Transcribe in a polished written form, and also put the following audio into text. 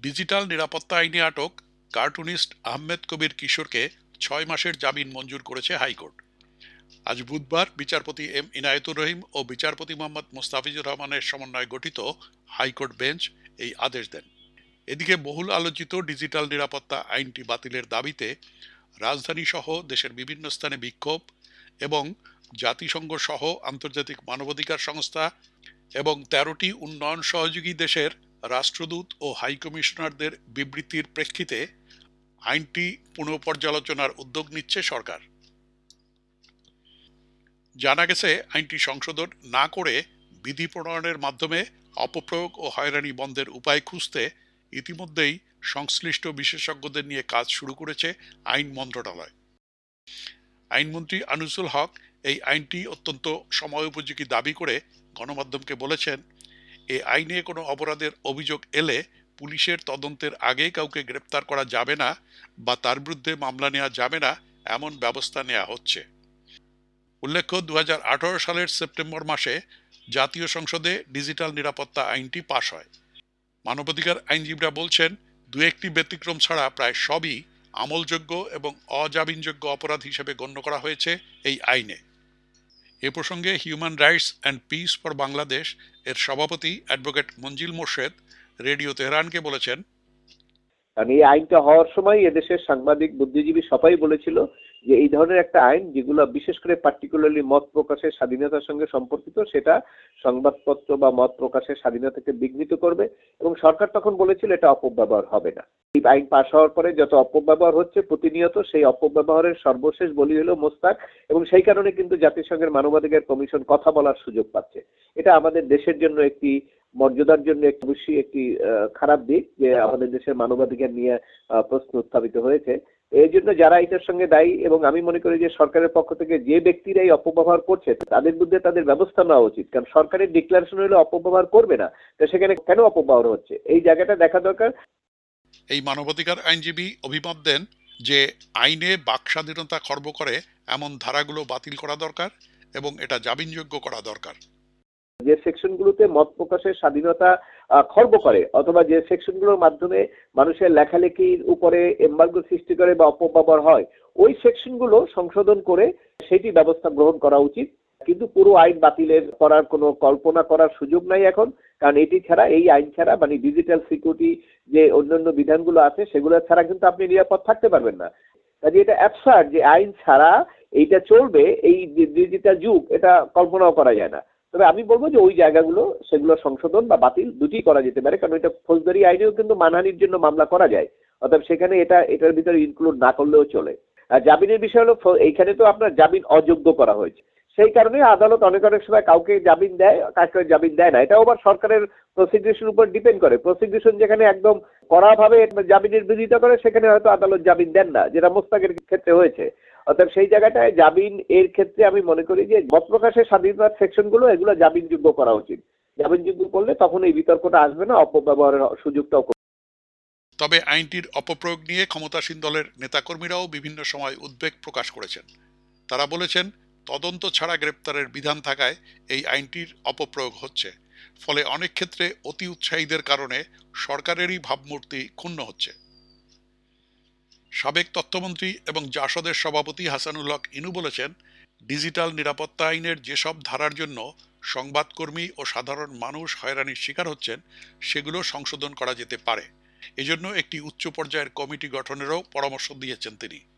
Digital নিরাপত্তা আইনে আটক কার্টুনিস্ট আহমেদ কবির কিশোরকে ৬ মাসের জামিন মঞ্জুর করেছে হাইকোর্ট। আজ বুধবার বিচারপতি এম ইনায়েতুর রহিম ও বিচারপতি মোহাম্মদ মোস্তাফিজুর রহমানের সমন্বয়ে গঠিত হাইকোর্ট বেঞ্চ এই আদেশ দেন। এদিকে বহুল আলোচিত ডিজিটাল নিরাপত্তা আইনটি বাতিলের দাবিতে রাজধানী সহ দেশের বিভিন্ন স্থানে বিক্ষোভ এবং জাতিসংঘ সহ আন্তর্জাতিক মানবাধিকার সংস্থা এবং ১৩টি উন্নয়ন সহযোগী দেশের রাষ্ট্রদূত ও হাইকমিশনারদের বিবৃতির প্রেক্ষিতে আইনটি পুনঃপর্যালোচনার উদ্যোগ নিচ্ছে সরকার। জানা গেছে, আইনটি সংশোধন না করে বিধি প্রণয়নের মাধ্যমে অপপ্রয়োগ ও হয়রানি বন্ধের উপায় খুঁজতে ইতিমধ্যেই সংশ্লিষ্ট বিশেষজ্ঞদের নিয়ে কাজ শুরু করেছে আইন মন্ত্রণালয়। আইনমন্ত্রী আনিসুল হক এই আইনটি অত্যন্ত সময়োপযোগী দাবি করে গণমাধ্যমকে বলেছেন, এ আইনে কোনো অপরাধের অভিযোগ এলে পুলিশের তদন্তের আগে কাউকে গ্রেপ্তার করা যাবে না বা তার বিরুদ্ধে মামলা নেওয়া যাবে না, এমন ব্যবস্থা নেওয়া হচ্ছে। উল্লেখ্য, ২০১৮ সালের সেপ্টেম্বর মাসে জাতীয় সংসদে ডিজিটাল নিরাপত্তা আইনটি পাশ হয়। মানবাধিকার আইনজীবীরা বলছেন, দু একটি ব্যতিক্রম ছাড়া প্রায় সবই আমলযোগ্য এবং অজামিনযোগ্য অপরাধ হিসেবে গণ্য করা হয়েছে এই আইনে। এ প্রসঙ্গে human rights and peace for Bangladesh এর সভাপতি অ্যাডভোকেট মঞ্জিল মোর্শেদ রেডিও তেহরানকে বলেছেন, কারণ এই আইনটা হওয়ার সময় এদেশের সাংবাদিক বুদ্ধিজীবী সবাই বলেছিল যে এই ধরনের একটা আইন যেগুলো বিশেষ করে পার্টিকুলারলি মত প্রকাশের স্বাধীনতার সঙ্গে সম্পর্কিত, সেটা সংবাদপত্র বা মত প্রকাশের স্বাধীনতাকে বিঘ্নিত করবে, এবং সরকার তখন বলেছিল এটা অপব্যবহার হবে না। এই আইন পাশ হওয়ার পরে যত অপব্যবহার হচ্ছে প্রতিনিয়ত, সেই অপব্যবহারের সর্বশেষ বলি হলো মোস্তাক, এবং সেই কারণে কিন্তু জাতিসংঘের মানবাধিকার কমিশন কথা বলার সুযোগ পাচ্ছে। এটা আমাদের দেশের জন্য একটি মর্যাদার জন্য অবশ্যই একটি খারাপ দিক যে আমাদের দেশের মানবাধিকার নিয়ে প্রশ্ন উত্থাপিত হয়েছে। এই জন্য যারা এটার সঙ্গে দায়ী, এবং আমি মনে করি যে সরকারের পক্ষ থেকে যে ব্যক্তিরা এই অপব্যবহার করছে তাদের বিরুদ্ধে তাদের ব্যবস্থা নেওয়া উচিত, কারণ সরকারের ডিক্লারেশন হলে অপব্যবহার করবে না, তো সেখানে কেন অপব্যবহার হচ্ছে এই জায়গাটা দেখা দরকার। এই মানবাধিকার আইনজীবী অভিমত দেন যে আইনে বাক স্বাধীনতা খর্ব করে এমন ধারাগুলো বাতিল করা দরকার এবং এটা জামিনযোগ্য করা দরকার। যে সেকশনগুলোতে মত প্রকাশের স্বাধীনতা খর্ব করে, অথবা যে সেকশনগুলোর মাধ্যমে মানুষের লেখালেখির উপরে এমবার্গো সৃষ্টি করে বা অপব্যবহার হয়, ওই সেকশনগুলো সংশোধন করে সেটি ব্যবস্থা গ্রহণ করা উচিত। কিন্তু পুরো আইন বাতিলের করার কোনো কল্পনা করার সুযোগ নাই এখন, কারণ এটি ছাড়া, এই আইন ছাড়া, মানে ডিজিটাল সিকিউরিটি যে অন্যান্য বিধানগুলো আছে সেগুলো ছাড়া কিন্তু আপনি নিরাপদ থাকতে পারবেন না। কাজে এটা অ্যাবসার্ড যে আইন ছাড়া এইটা চলবে, এই ডিজিটাল যুগ, এটা কল্পনাও করা যায় না। তবে আমি বলবো যে ওই জায়গাগুলো, সেগুলো সংশোধন বা বাতিল দুটি করা যেতে পারে, কারণ এটা ফৌজদারি আইনেও কিন্তু মানহানির জন্য মামলা করা যায়, অর্থাৎ সেখানে এটার ভিতরে ইনক্লুড না করলেও চলে। আর জামিনের বিষয় হলো, এইখানে তো আপনার জামিন অযোগ্য করা হয়েছে, সেই কারণে আদালত অনেক সময় কাউকে জামিন দেয়, কাউকে জামিন দেয় না। এটাও আবার সরকারের প্রসিকিউশন উপর ডিপেন্ড করে। প্রসিকিউশন যেখানে একদম কড়াভাবে জামিনের বিরোধিতা করে, সেখানে হয়তো আদালত জামিন দেন না, যেটা মোস্তাকের ক্ষেত্রে হয়েছে। অর্থাৎ সেই জায়গাটায় জামিন এর ক্ষেত্রে আমি মনে করি যে মত প্রকাশের স্বাধীনতার সেকশনগুলো এগুলো জামিনযোগ্য করা উচিত। জামিনযোগ্য করলে তখন এই বিতর্কটা আসবে না, অপব্যবহারের সুযোগটাও। তবে আইনটির অপপ্রয়োগ নিয়ে ক্ষমতাসীন দলের নেতাকর্মীরাও বিভিন্ন সময় উদ্বেগ প্রকাশ করেছেন। তারা বলেছেন, তদন্ত ছাড়া গ্রেপ্তারের বিধান থাকায় এই আইনটির অপপ্রয়োগ হচ্ছে, ফলে অনেক ক্ষেত্রে অতি উৎসাহীদের কারণে সরকারেরই ভাবমূর্তি ক্ষুণ্ণ হচ্ছে। সাবেক তথ্যমন্ত্রী এবং জাসদের সভাপতি হাসানুল হক ইনু বলেছেন, ডিজিটাল নিরাপত্তা আইনের যেসব ধারার জন্য সংবাদকর্মী ও সাধারণ মানুষ হয়রানির শিকার হচ্ছেন সেগুলো সংশোধন করা যেতে পারে। এজন্য একটি উচ্চ পর্যায়ের কমিটি গঠনেরও পরামর্শ দিয়েছেন তিনি।